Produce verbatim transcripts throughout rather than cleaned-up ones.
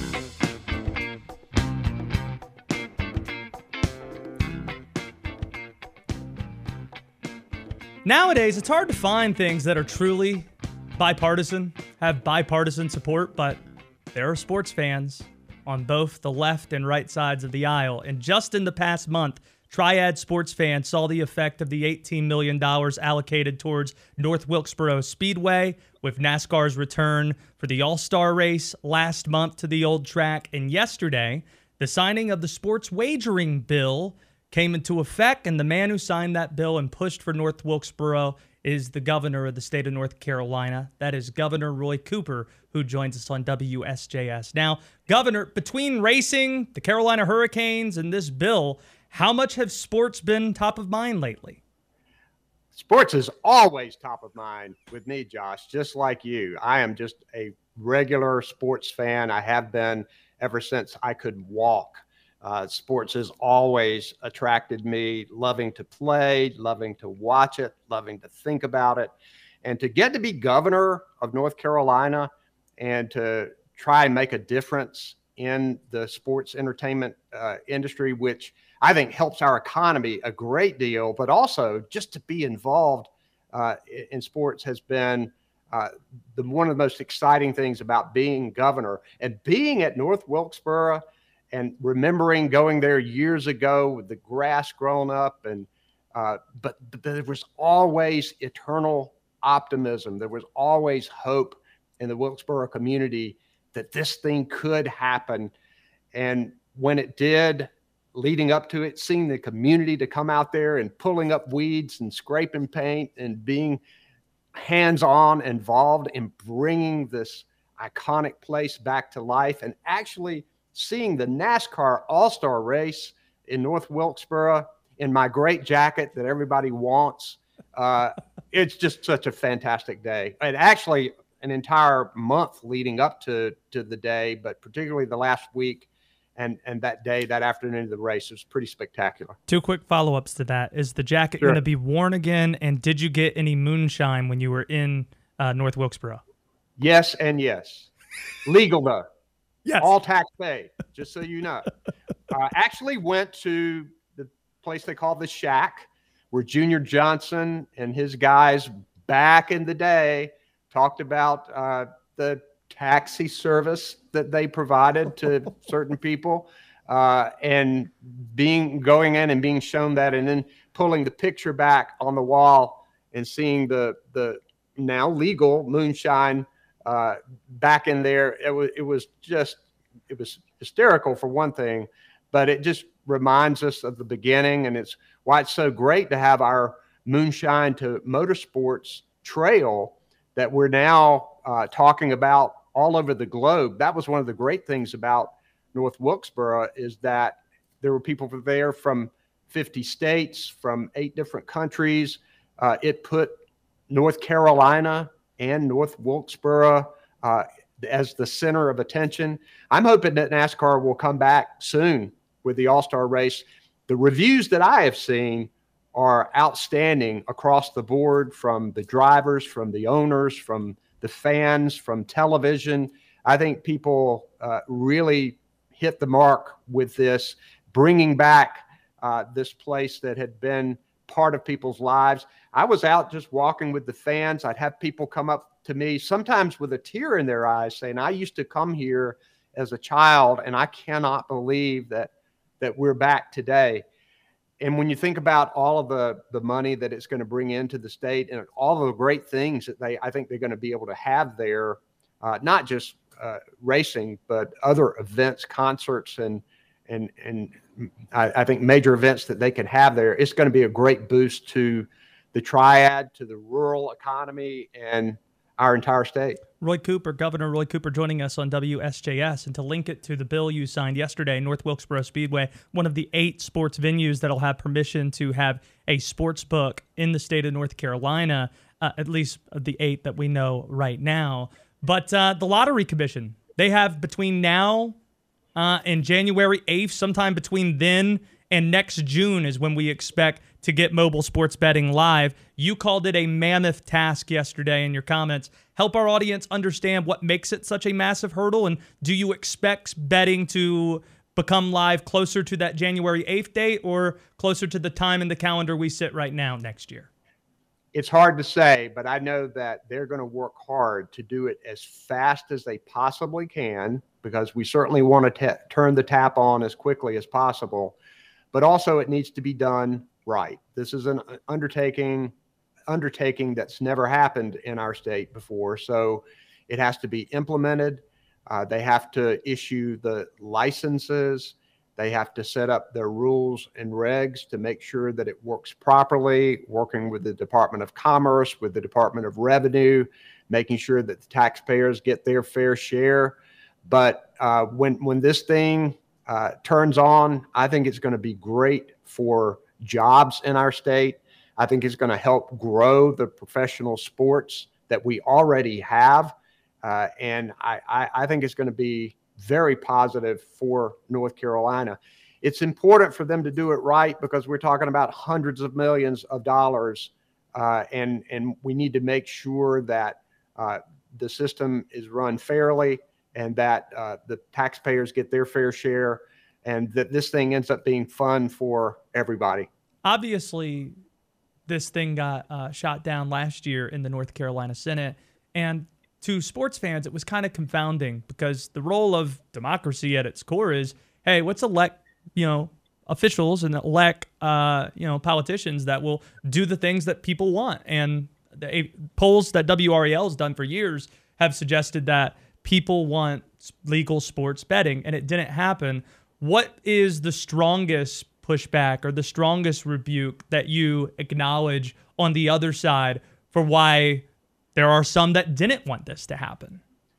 Nowadays, it's hard to find things that are truly bipartisan, have bipartisan support, but there are sports fans on both the left and right sides of the aisle. And just in the past month, Triad sports fans saw the effect of the eighteen million dollars allocated towards North Wilkesboro Speedway with NASCAR's return for the All-Star race last month to the old track. And yesterday, the signing of the sports wagering bill came into effect, and the man who signed that bill and pushed for North Wilkesboro is the governor of the state of North Carolina. That is Governor Roy Cooper, who joins us on W S J S. Now, Governor, between racing, the Carolina Hurricanes, and this bill, how much have sports been top of mind lately? Sports is always top of mind with me, Josh, just like you. I am just a regular sports fan. I have been ever since I could walk. Uh, sports has always attracted me, loving to play, loving to watch it, loving to think about it. And to get to be governor of North Carolina and to try and make a difference in the sports entertainment uh, industry, which I think helps our economy a great deal, but also just to be involved uh, in sports has been uh, the, one of the most exciting things about being governor. And being at North Wilkesboro and remembering going there years ago with the grass growing up, and uh, but, but there was always eternal optimism. There was always hope in the Wilkesboro community that this thing could happen. And when it did, leading up to it, seeing the community to come out there and pulling up weeds and scraping paint and being hands-on involved in bringing this iconic place back to life, and actually seeing the NASCAR All-Star race in North Wilkesboro in my great jacket that everybody wants. Uh, it's just such a fantastic day. And actually an entire month leading up to, to the day, but particularly the last week and, and that day, that afternoon of the race was pretty spectacular. Two quick follow-ups to that. Is the jacket Sure. going to be worn again? And did you get any moonshine when you were in uh, North Wilkesboro? Yes and yes. Legal though. Yes. All tax paid, just so you know. Uh, actually went to the place they call the Shack, where Junior Johnson and his guys back in the day talked about uh, the taxi service that they provided to certain people, uh, and being going in and being shown that, and then pulling the picture back on the wall and seeing the the now legal moonshine uh, back in there. It was it was just it was hysterical for one thing, but it just reminds us of the beginning, and it's why it's so great to have our Moonshine to Motorsports trail that we're now uh, talking about all over the globe. That was one of the great things about North Wilkesboro, is that there were people there from fifty states, from eight different countries. Uh, it put North Carolina and North Wilkesboro uh, as the center of attention. I'm hoping that NASCAR will come back soon with the All-Star race. The reviews that I have seen are outstanding across the board, from the drivers, from the owners, from the fans, from television. I think people uh, really hit the mark with this, bringing back uh, this place that had been part of people's lives. I was out just walking with the fans. I'd have people come up to me, sometimes with a tear in their eyes, saying, I used to come here as a child, and I cannot believe that that we're back today. And when you think about all of the, the money that it's going to bring into the state and all of the great things that they, I think they're going to be able to have there, uh, not just uh, racing, but other events, concerts, and and and I, I think major events that they can have there, it's going to be a great boost to the Triad, to the rural economy, and our entire state. Roy Cooper, Governor Roy Cooper, joining us on W S J S. And to link it to the bill you signed yesterday, North Wilkesboro Speedway, one of the eight sports venues that'll have permission to have a sports book in the state of North Carolina, uh, at least the eight that we know right now. But uh, the Lottery Commission, they have between now uh, and January eighth, sometime between then and next June is when we expect to get mobile sports betting live. You called it a mammoth task yesterday in your comments. Help our audience understand what makes it such a massive hurdle, and do you expect betting to become live closer to that January eighth date or closer to the time in the calendar we sit right now next year? It's hard to say, but I know that they're going to work hard to do it as fast as they possibly can, because we certainly want to t- turn the tap on as quickly as possible. But also it needs to be done right. This is an undertaking undertaking that's never happened in our state before. So it has to be implemented. Uh, they have to issue the licenses. They have to set up their rules and regs to make sure that it works properly, working with the Department of Commerce, with the Department of Revenue, making sure that the taxpayers get their fair share. But uh, when, when this thing uh, turns on, I think it's going to be great for jobs in our state. I think it's going to help grow the professional sports that we already have. Uh, and I, I, I think it's going to be very positive for North Carolina. It's important for them to do it right, because we're talking about hundreds of millions of dollars. Uh, and, and we need to make sure that uh, the system is run fairly, and that uh, the taxpayers get their fair share, and that this thing ends up being fun for everybody. Obviously, this thing got uh, shot down last year in the North Carolina Senate, and to sports fans, it was kind of confounding, because the role of democracy at its core is, hey, let's elect, you know, officials and elect, uh, you know, politicians that will do the things that people want. And the polls that W R A L has done for years have suggested that people want legal sports betting, and it didn't happen. What is the strongest pushback or the strongest rebuke that you acknowledge on the other side for why there are some that didn't want this to happen?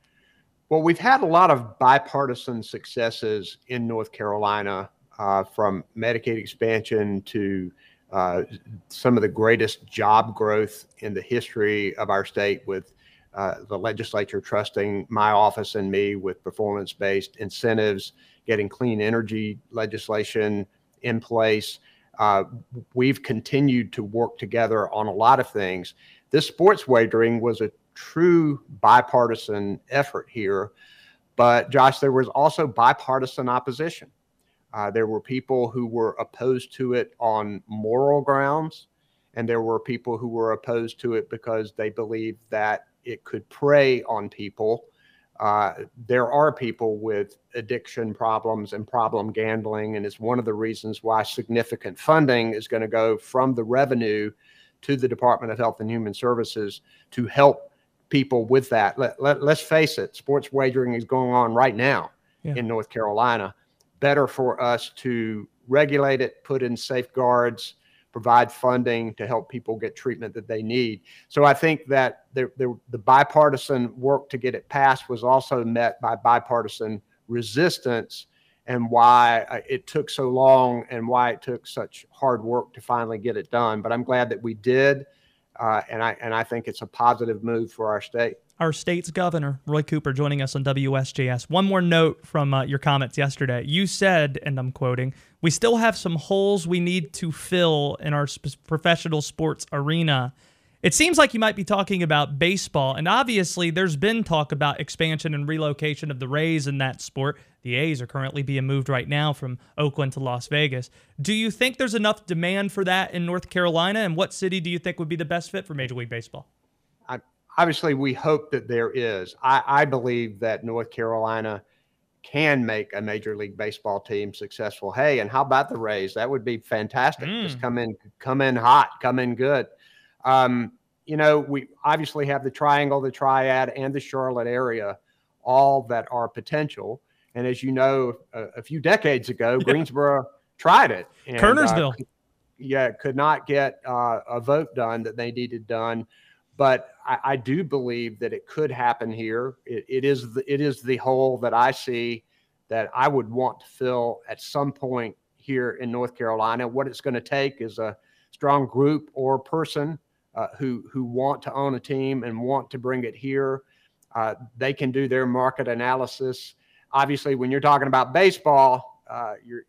Well, we've had a lot of bipartisan successes in North Carolina, uh, from Medicaid expansion to uh, some of the greatest job growth in the history of our state, with uh, the legislature trusting my office and me with performance-based incentives, getting clean energy legislation in place. Uh, we've continued to work together on a lot of things. This sports wagering was a true bipartisan effort here. But Josh, there was also bipartisan opposition. Uh, there were people who were opposed to it on moral grounds, and there were people who were opposed to it because they believed that it could prey on people. Uh, there are people with addiction problems and problem gambling, and it's one of the reasons why significant funding is going to go from the revenue to the Department of Health and Human Services to help people with that. Let, let, let's face it, sports wagering is going on right now yeah. in North Carolina. Better for us to regulate it, put in safeguards, provide funding to help people get treatment that they need. So I think that the, the, the bipartisan work to get it passed was also met by bipartisan resistance, and why it took so long and why it took such hard work to finally get it done. But I'm glad that we did, uh, and I and I think it's a positive move for our state. Our state's governor, Roy Cooper, joining us on W S J S. One more note from uh, your comments yesterday. You said, and I'm quoting, "We still have some holes we need to fill in our sp- professional sports arena." It seems like you might be talking about baseball, and obviously there's been talk about expansion and relocation of the Rays in that sport. The A's are currently being moved right now from Oakland to Las Vegas. Do you think there's enough demand for that in North Carolina, and what city do you think would be the best fit for Major League Baseball? I, obviously, we hope that there is. I, I believe that North Carolina can make a Major League Baseball team successful. Hey, and how about the Rays? That would be fantastic. Mm. Just come in, come in hot, come in good. Um, you know, we obviously have the Triangle, the Triad, and the Charlotte area, all that are potential. And as you know, a, a few decades ago, yeah. Greensboro tried it. And, Kernersville. Uh, yeah, could not get uh, a vote done that they needed done. But I, I do believe that it could happen here. It, it is the, it is the hole that I see that I would want to fill at some point here in North Carolina. What it's going to take is a strong group or person uh, who who want to own a team and want to bring it here. Uh, they can do their market analysis. Obviously, when you're talking about baseball, uh, you're you're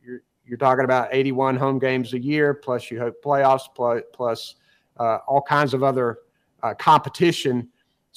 you're talking about eighty-one home games a year, plus you hope playoffs, plus, plus uh, all kinds of other uh, competition.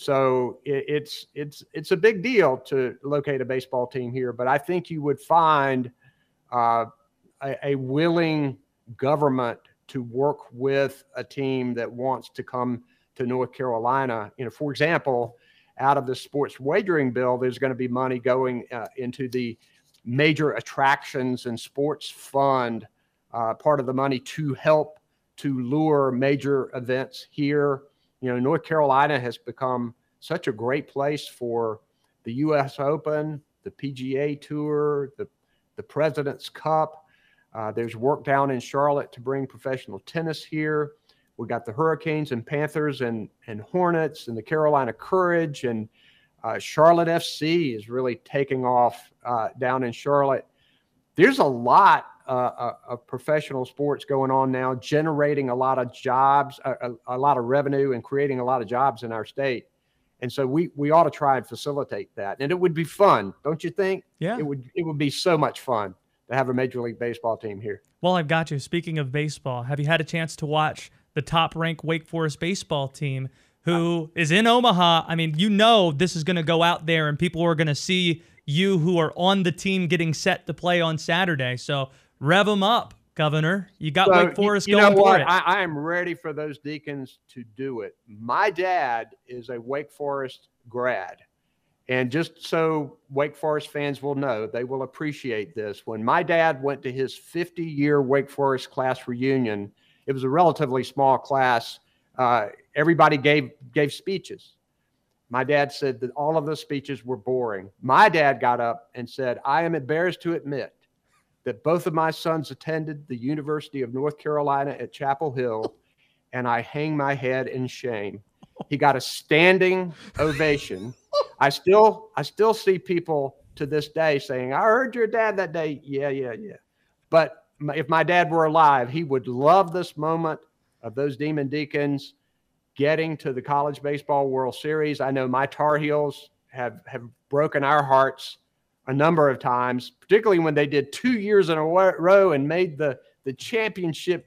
So it, it's it's it's a big deal to locate a baseball team here. But I think you would find uh, a, a willing government to work with a team that wants to come to North Carolina. You know, for example, out of the sports wagering bill, there's going to be money going uh, into the major attractions and sports fund, uh, part of the money to help to lure major events here. You know, North Carolina has become such a great place for the U S Open, the P G A Tour, the, the President's Cup. Uh, there's work down in Charlotte to bring professional tennis here. We got the Hurricanes and Panthers and, and Hornets and the Carolina Courage, and uh, Charlotte F C is really taking off uh, down in Charlotte. There's a lot uh, of professional sports going on now, generating a lot of jobs, a, a, a lot of revenue, and creating a lot of jobs in our state. And so we we ought to try and facilitate that. And it would be fun, don't you think? Yeah. It would it would be so much fun to have a Major League Baseball team here. Well, I've got you. Speaking of baseball, have you had a chance to watch the top-ranked Wake Forest baseball team who is in Omaha? I mean, you know this is going to go out there and people are going to see you who are on the team getting set to play on Saturday. So rev them up, Governor. You got so, Wake Forest you, you going know for what? it. I, I am ready for those Deacons to do it. My dad is a Wake Forest grad. And just so Wake Forest fans will know, they will appreciate this. When my dad went to his fifty-year Wake Forest class reunion, it was a relatively small class. Uh, everybody gave gave speeches. My dad said that all of those speeches were boring. My dad got up and said, "I am embarrassed to admit that both of my sons attended the University of North Carolina at Chapel Hill, and I hang my head in shame." He got a standing ovation. I still I still see people to this day saying, "I heard your dad that day." Yeah, yeah, yeah. But if my dad were alive, he would love this moment of those Demon Deacons getting to the College Baseball World Series. I know my Tar Heels have, have broken our hearts a number of times, particularly when they did two years in a row and made the, the championship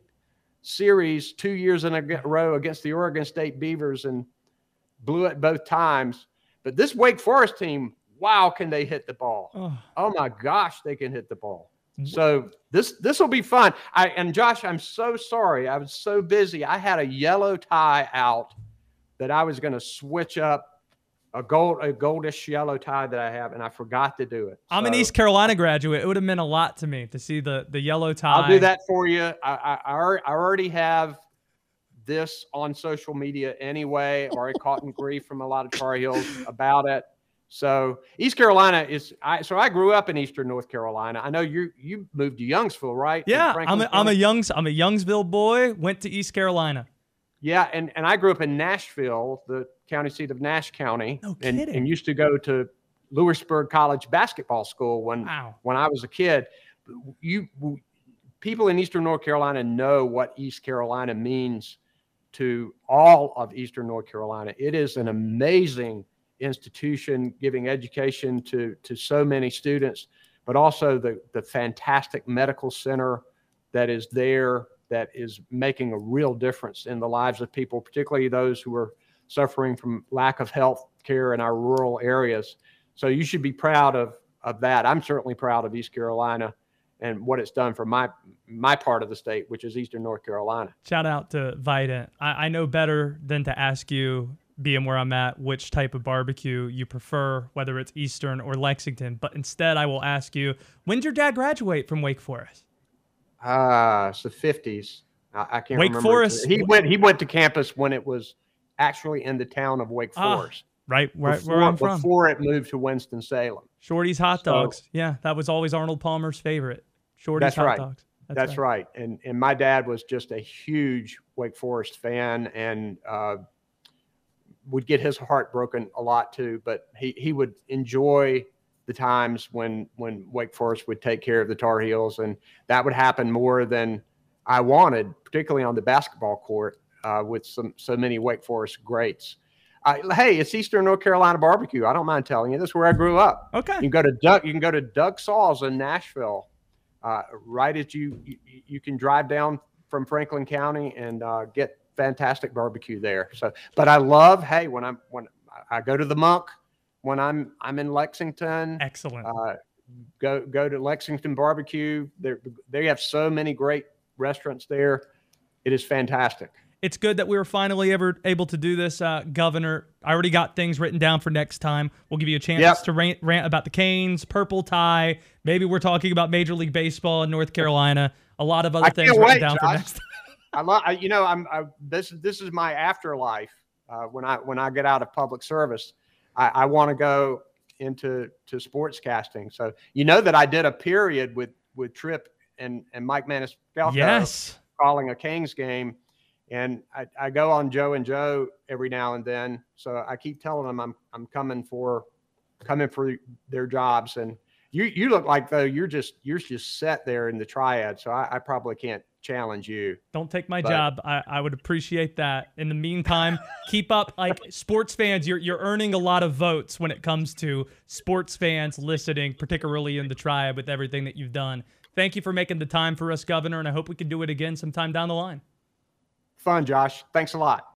series two years in a row against the Oregon State Beavers and blew it both times. But this Wake Forest team, wow, can they hit the ball? Oh, oh my gosh, they can hit the ball. So this this will be fun. I and Josh, I'm so sorry. I was so busy. I had a yellow tie out that I was going to switch up a gold a goldish yellow tie that I have, and I forgot to do it. I'm so, an East Carolina graduate. It would have meant a lot to me to see the the yellow tie. I'll do that for you. I I, I already have this on social media anyway. I've already caught in grief from a lot of Tar Heels about it. So East Carolina is. I so I grew up in Eastern North Carolina. I know you you moved to Youngsville, right? Yeah, I'm a, I'm a Youngs I'm a Youngsville boy. Went to East Carolina. Yeah, and, and I grew up in Nashville, the county seat of Nash County, no and, kidding. and used to go to Lewisburg College basketball school when wow. when I was a kid. You people in Eastern North Carolina know what East Carolina means to all of Eastern North Carolina. It is an amazing institution giving education to to so many students, but also the the fantastic medical center that is there that is making a real difference in the lives of people, particularly those who are suffering from lack of health care in our rural areas. So you should be proud of of that. I'm certainly proud of East Carolina and what it's done for my my part of the state, which is Eastern North Carolina. Shout out to Vidant. I, I know better than to ask you, being where I'm at, which type of barbecue you prefer, whether it's Eastern or Lexington. But instead, I will ask you, when did your dad graduate from Wake Forest? Ah, uh, it's the fifties. I, I can't Wake remember. Forest. He went. He went to campus when it was actually in the town of Wake Forest. Ah, right, right before, where I'm from. Before it moved to Winston-Salem. Shorty's Hot so, Dogs. Yeah, that was always Arnold Palmer's favorite. Shorty's that's Hot right. Dogs. That's, that's right. right. And and my dad was just a huge Wake Forest fan, and uh, would get his heart broken a lot too. But he he would enjoy the times when when Wake Forest would take care of the Tar Heels, and that would happen more than I wanted, particularly on the basketball court uh, with some so many Wake Forest greats. Uh, hey, it's Eastern North Carolina barbecue. I don't mind telling you. That's where I grew up. Okay. You can go to Doug. You can go to Doug Saw's in Nashville. uh, right as you, you you can drive down from Franklin County and uh, get fantastic barbecue there. So, but I love, hey, when I'm when I go to the Monk, when I'm I'm in Lexington, Excellent. Uh, go go to Lexington Barbecue. They they have so many great restaurants there. It is fantastic. It's good that we were finally ever able to do this, uh, Governor. I already got things written down for next time. We'll give you a chance Yep. to rant, rant about the Canes, purple tie. Maybe we're talking about Major League Baseball in North Carolina. A lot of other I things can't written wait, down for Josh. next time. I love, you know, I'm I, this this is my afterlife. Uh, when I when I get out of public service, I, I want to go into to sportscasting. So you know that I did a period with with Tripp and and Mike Maniscalco Yes. calling a Kings game, and I, I go on Joe and Joe every now and then. So I keep telling them I'm I'm coming for coming for their jobs. And you you look like though you're just you're just set there in the triad. So I, I probably can't challenge you. Don't take my But- job. I, I would appreciate that. In the meantime, keep up. Like sports fans, you're you're earning a lot of votes when it comes to sports fans listening, particularly in the tribe with everything that you've done. Thank you for making the time for us, Governor, and I hope we can do it again sometime down the line. Fun, Josh. Thanks a lot.